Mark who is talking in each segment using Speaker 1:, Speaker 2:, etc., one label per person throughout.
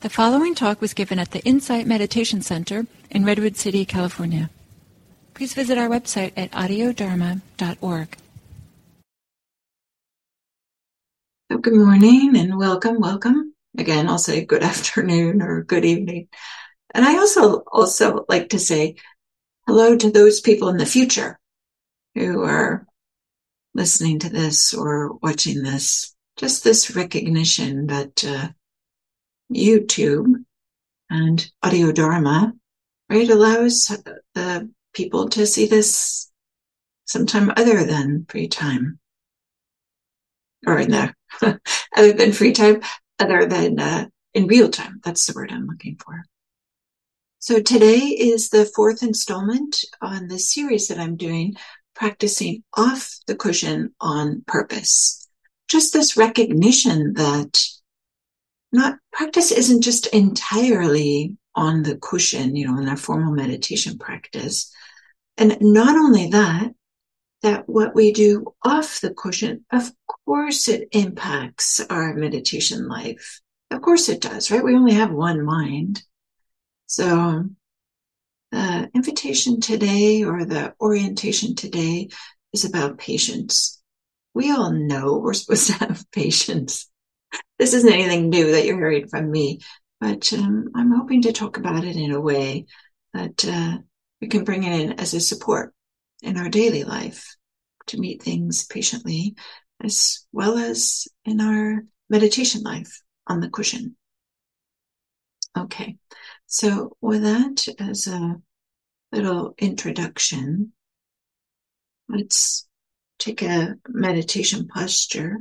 Speaker 1: The following talk was given at the Insight Meditation Center in Redwood City, California. Please visit our website at audiodharma.org.
Speaker 2: So good morning and welcome. Again, I'll say good afternoon or good evening. And I also like to say hello to those people in the future who are listening to this or watching this. Just this recognition that YouTube and Audio Dharma, right, allows the people to see this sometime other than free time. Or other than free time, other than in real time. That's the word I'm looking for. So today is the fourth installment on the series that I'm doing, practicing off the cushion on purpose. Just this recognition that practice isn't just entirely on the cushion, in our formal meditation practice. And not only that what we do off the cushion, of course it impacts our meditation life. Of course it does, right? We only have one mind. So the invitation today or the orientation today is about patience. We all know we're supposed to have patience. This isn't anything new that you're hearing from me, but I'm hoping to talk about it in a way that we can bring it in as a support in our daily life to meet things patiently, as well as in our meditation life on the cushion. Okay, so with that as a little introduction, let's take a meditation posture.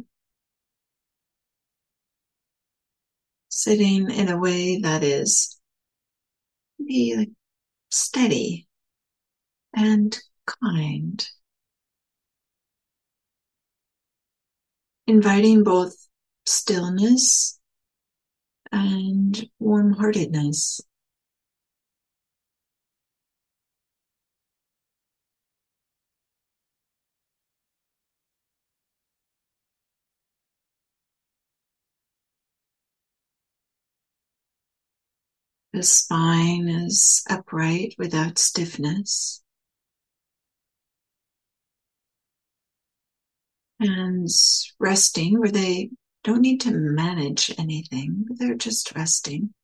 Speaker 2: Sitting in a way that is maybe steady and kind. Inviting both stillness and warm-heartedness. The spine is upright without stiffness. Hands resting where they don't need to manage anything, but they're just resting.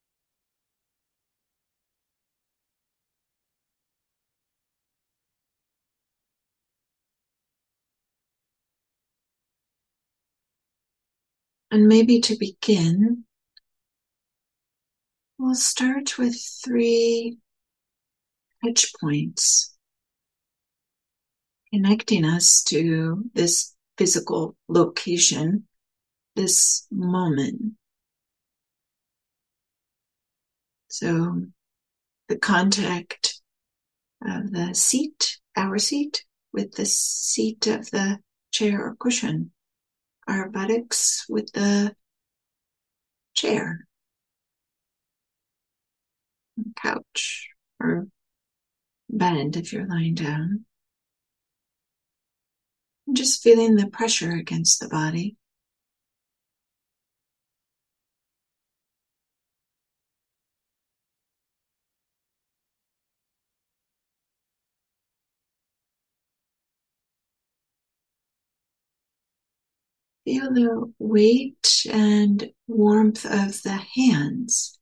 Speaker 2: And maybe to begin, we'll start with 3 touch points, connecting us to this physical location, this moment. So the contact of the seat, our seat, with the seat of the chair or cushion, our buttocks with the chair, couch, or bed if you're lying down. And just feeling the pressure against the body. Feel the weight and warmth of the hands.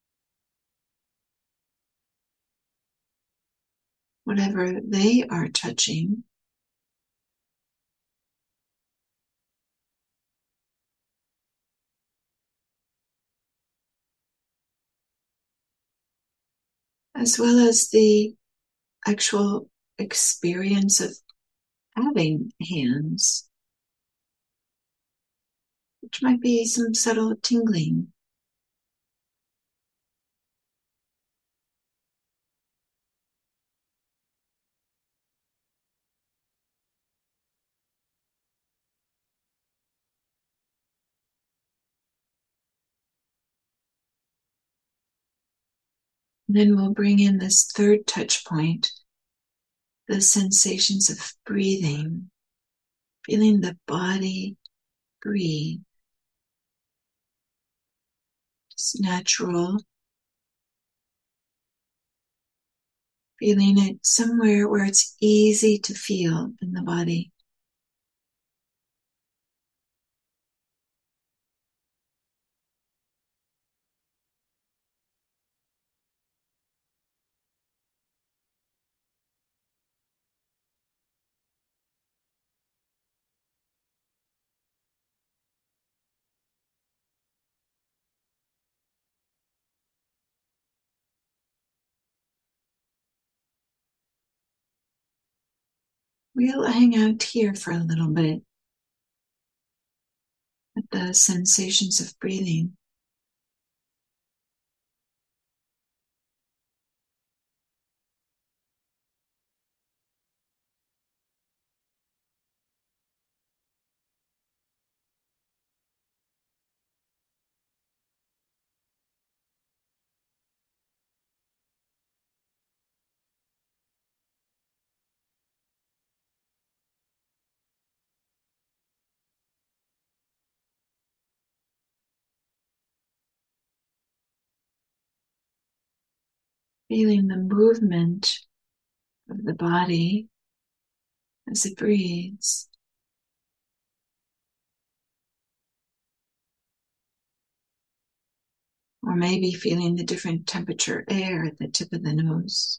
Speaker 2: Whatever they are touching. As well as the actual experience of having hands, which might be some subtle tingling. Then we'll bring in this third touch point, the sensations of breathing, feeling the body breathe. It's natural. Feeling it somewhere where it's easy to feel in the body. We'll hang out here for a little bit with the sensations of breathing. Feeling the movement of the body as it breathes. Or maybe feeling the different temperature air at the tip of the nose.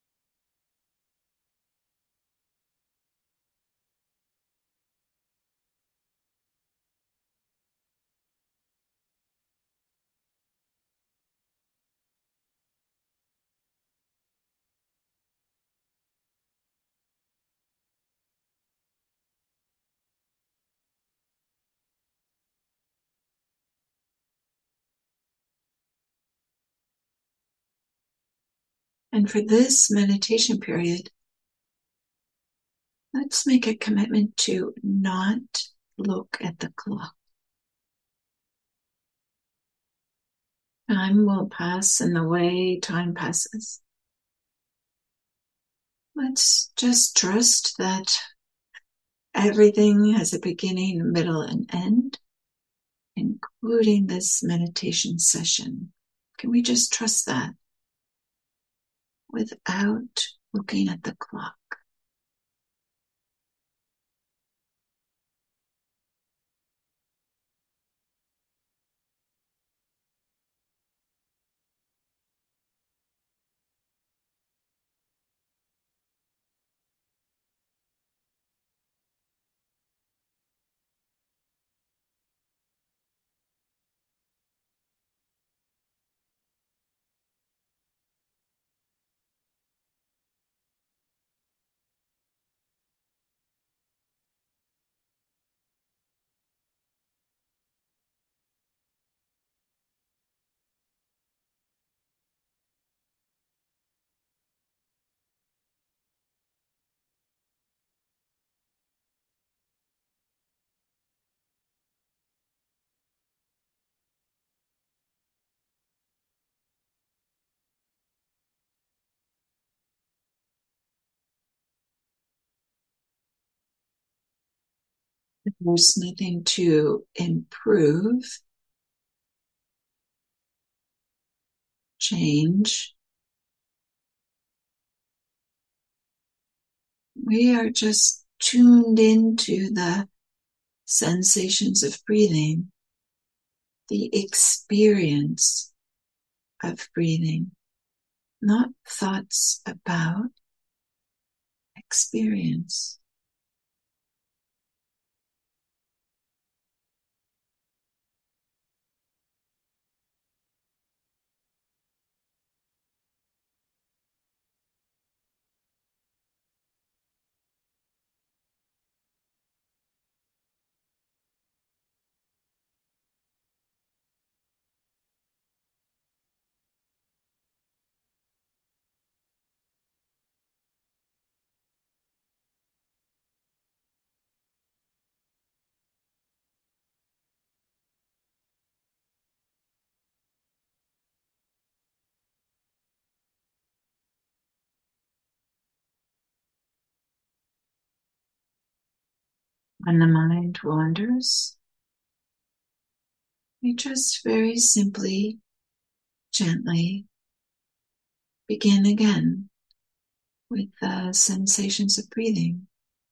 Speaker 2: And for this meditation period, let's make a commitment to not look at the clock. Time will pass in the way time passes. Let's just trust that everything has a beginning, middle, and end, including this meditation session. Can we just trust that without looking at the clock? There's nothing to improve, change. We are just tuned into the sensations of breathing, the experience of breathing, not thoughts about experience. When the mind wanders, We just very simply, gently begin again with the sensations of breathing.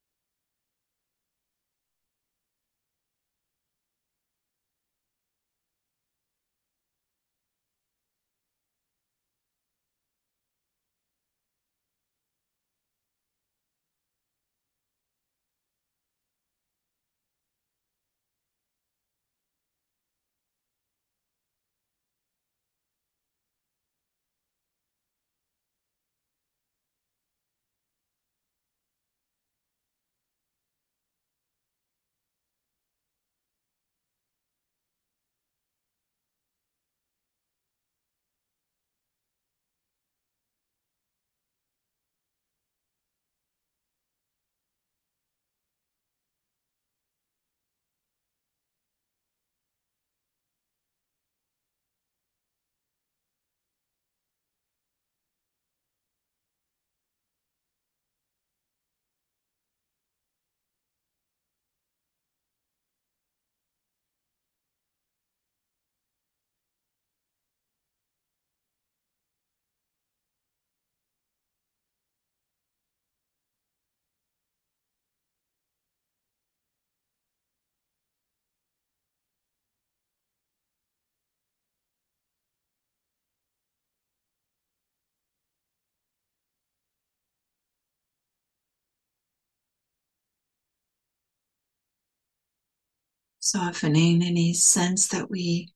Speaker 2: Softening any sense that we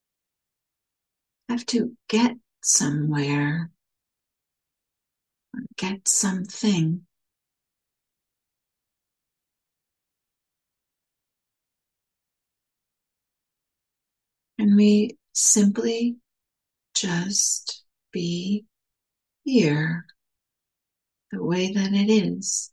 Speaker 2: have to get somewhere, get something. And we simply just be here the way that it is.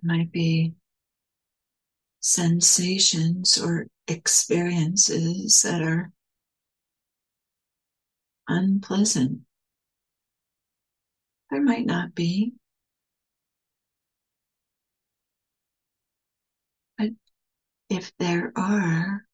Speaker 2: might be sensations or experiences that are unpleasant. There might not be, but if there are,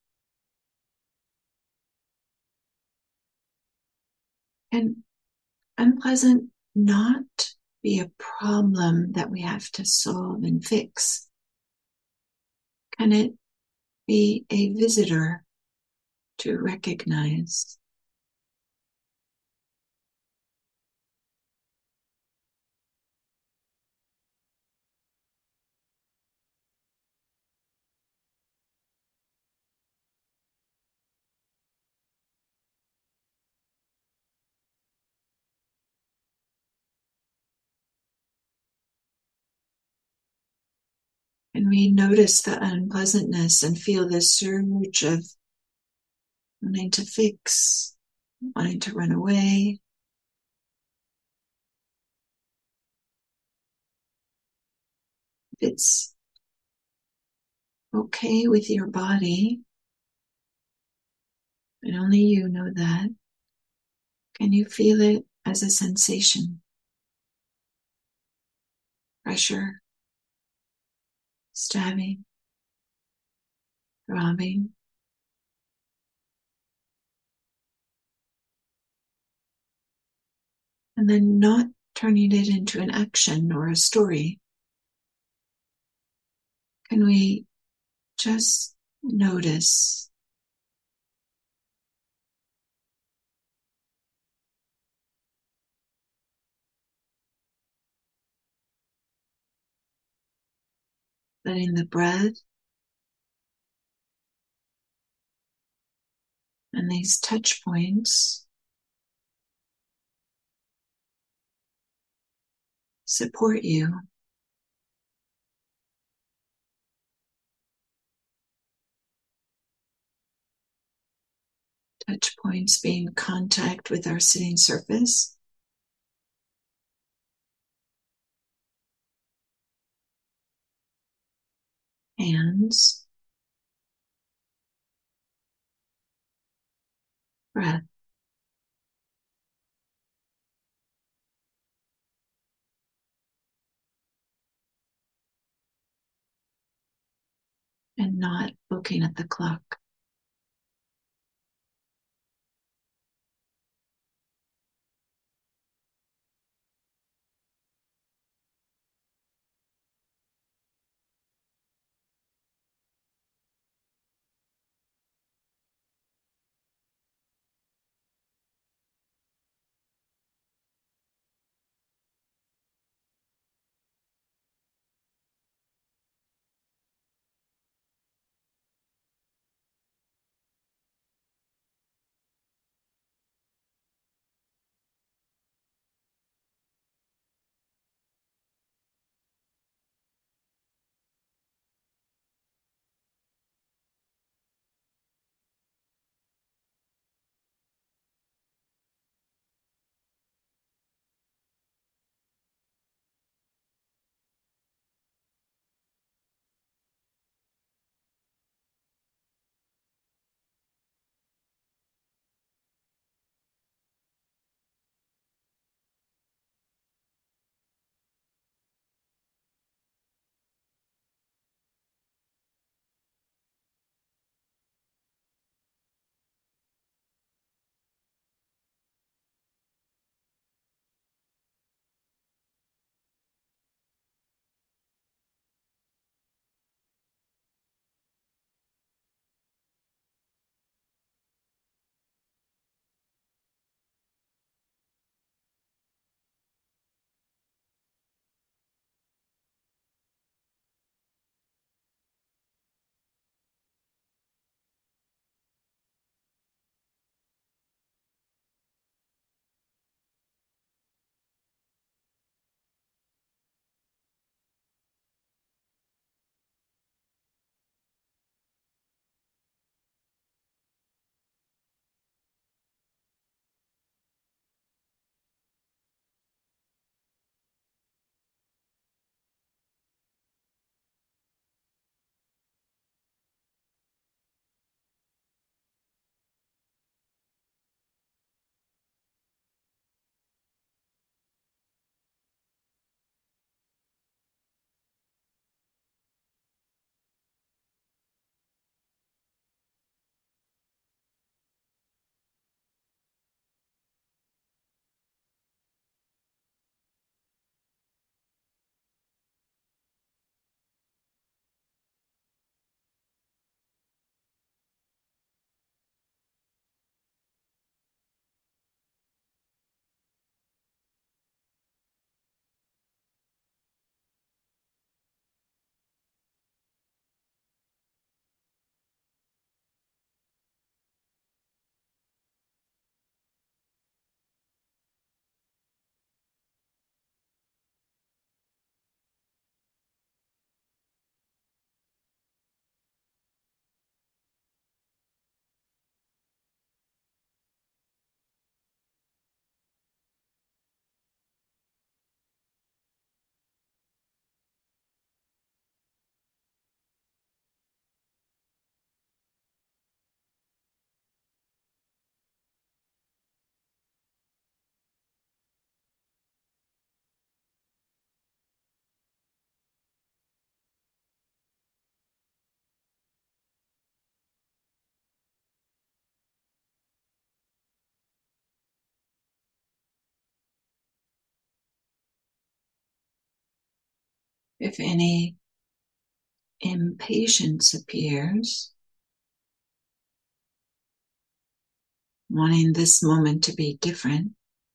Speaker 2: can unpleasant not be a problem that we have to solve and fix? Can it be a visitor to recognize? And we notice the unpleasantness and feel this surge of wanting to fix, wanting to run away. If it's okay with your body, and only you know that, can you feel it as a sensation? Pressure, stabbing, throbbing. And then not turning it into an action or a story. Can we just notice? Letting the breath and these touch points support you. Touch points being contact with our sitting surface. Hands, breath. And not looking at the clock. If any impatience appears, wanting this moment to be different,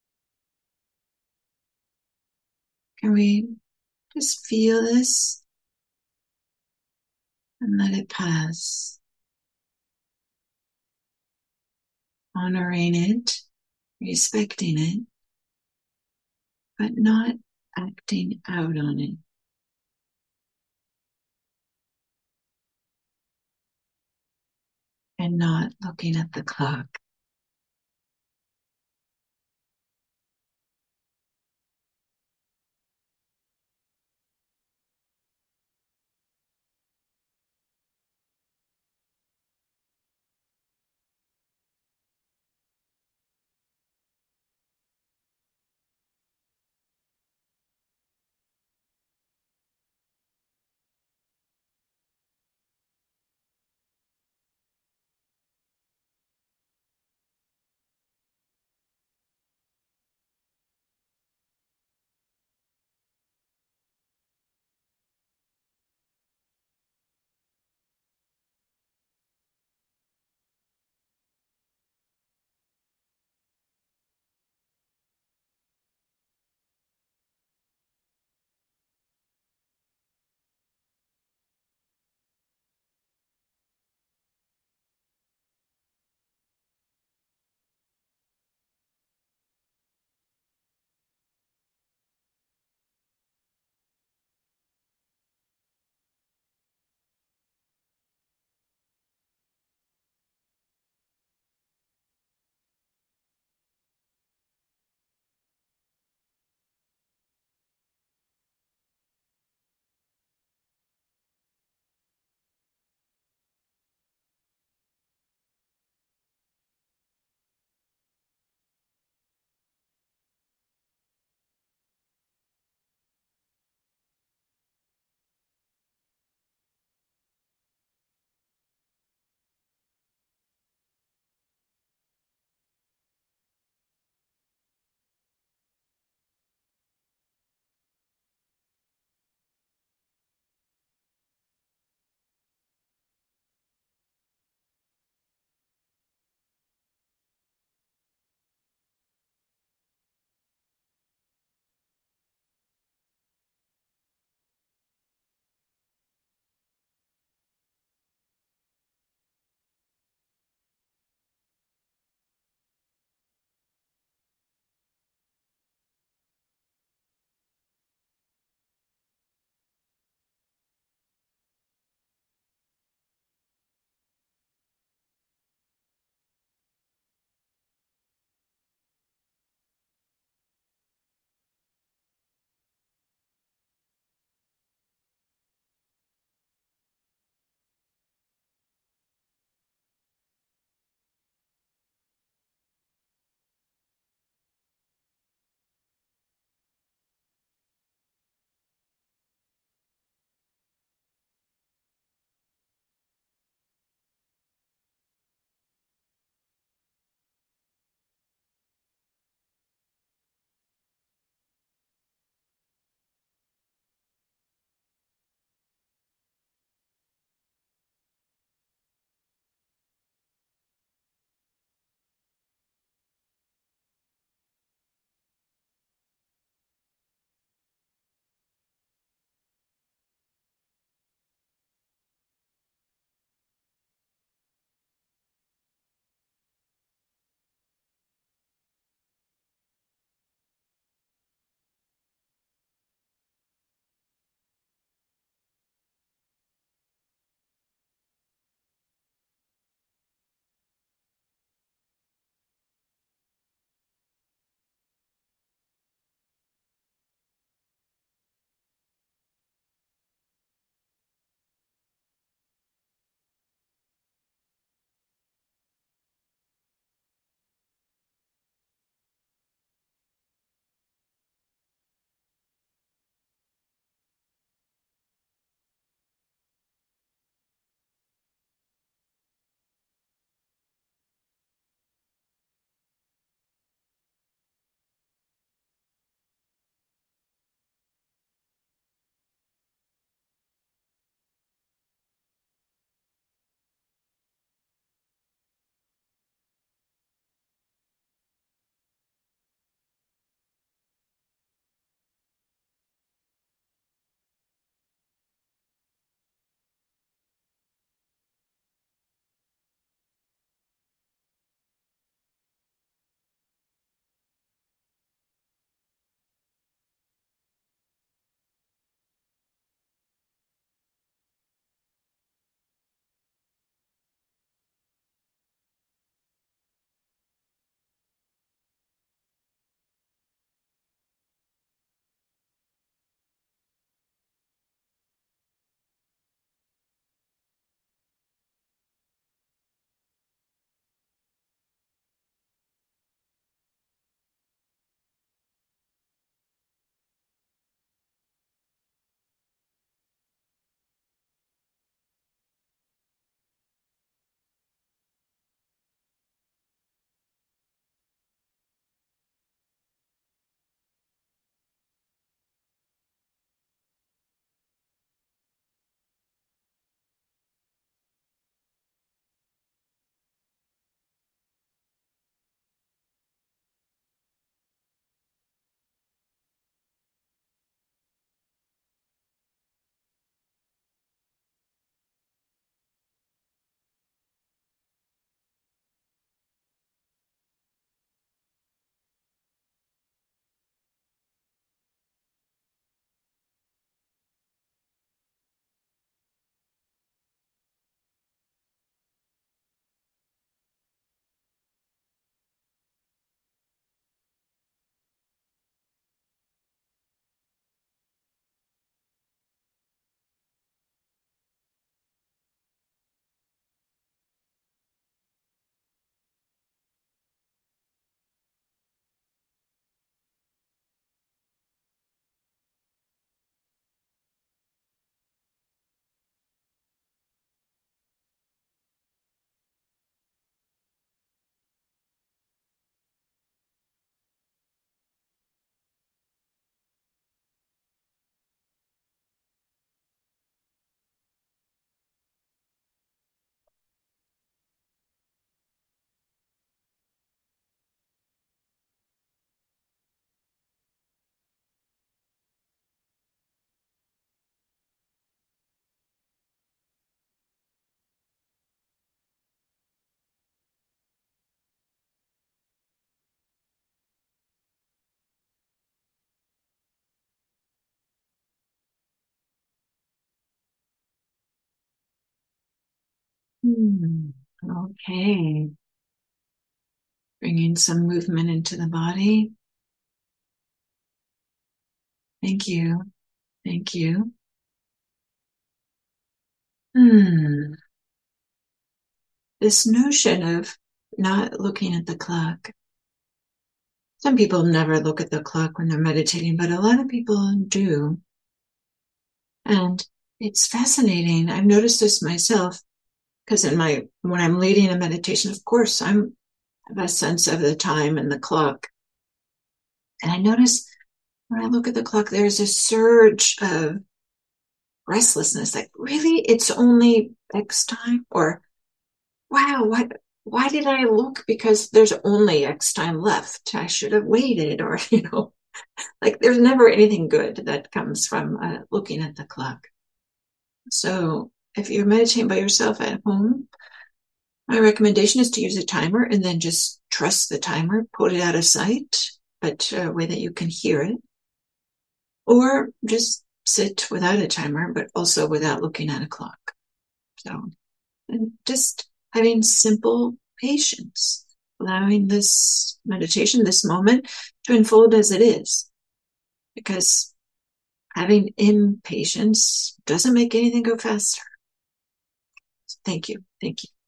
Speaker 2: can we just feel this and let it pass, honoring it, respecting it, but not acting out on it. And not looking at the clock. Hmm. Okay. Bringing some movement into the body. Thank you. Thank you. Hmm. This notion of not looking at the clock. Some people never look at the clock when they're meditating, but a lot of people do. And it's fascinating. I've noticed this myself because when I'm leading a meditation, of course, I have a sense of the time and the clock. And I notice when I look at the clock, there's a surge of restlessness. Like, really? It's only X time? Or, wow, why did I look? Because there's only X time left. I should have waited, or, like there's never anything good that comes from looking at the clock. So if you're meditating by yourself at home, my recommendation is to use a timer and then just trust the timer, put it out of sight, but a way that you can hear it. Or just sit without a timer, but also without looking at a clock. So, and just having simple patience, allowing this meditation, this moment to unfold as it is. Because having impatience doesn't make anything go faster. So thank you. Thank you.